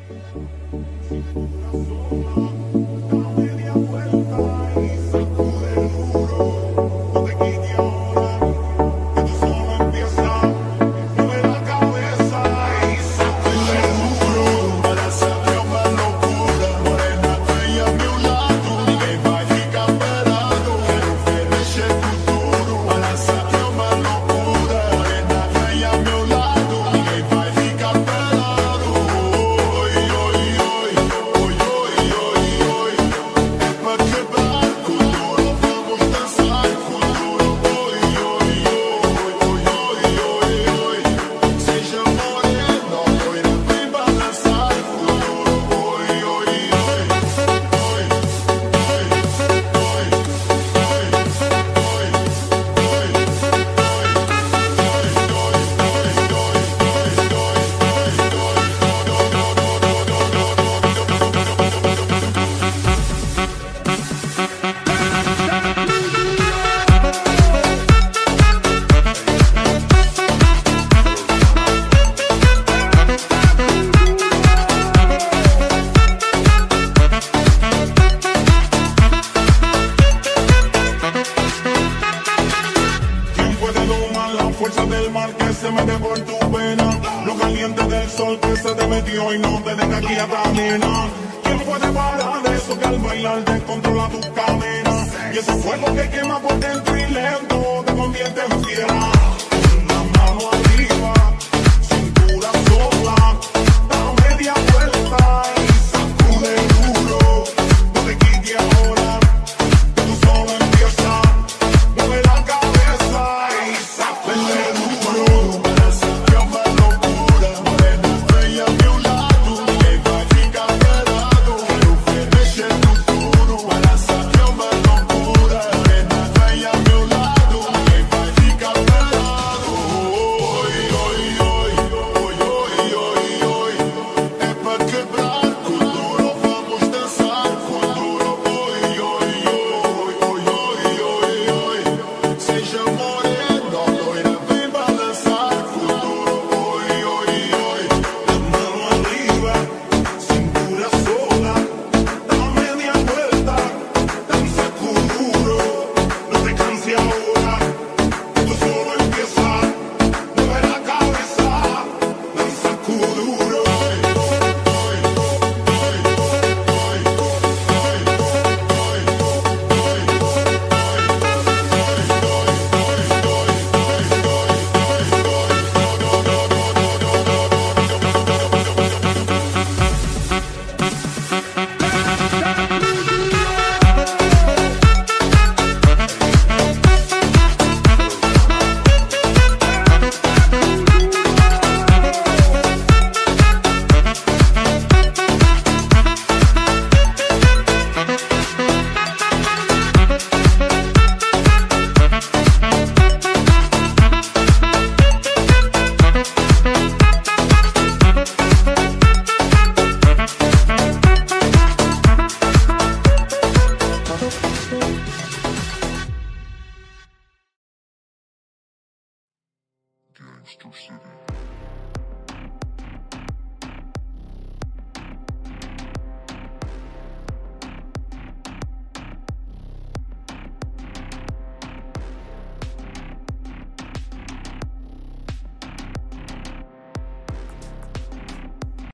Media vuelta y sacude duro, no te quites ahora, que tú solo empiezas, mueve la cabeza y sacude duro, para hacerte una locura, morena bella a mi lado, ninguém vai ficar parado, quero ver mexer com tudo, para hacerte uma loucura, morena bella a meu lado, ninguém vai ficar parado, oi, oi, oi, oi, oi, oi, oi, é pra quebrar com duro, vamos dançar com duro, oi, oi, oi, oi, oi, oi, seja morena, loira, vem balançar com duro, oi, oi, oi, oi, ¿Quién puede domar la fuerza del mar que se mete por tu vena? Lo caliente del sol que se te metió y no te deja aquí a caminar. ¿Quién puede parar eso que al bailar te controla tus cadenas? Y ese fuego que quema por dentro y lento te convierte en fiera. Una mano arriba.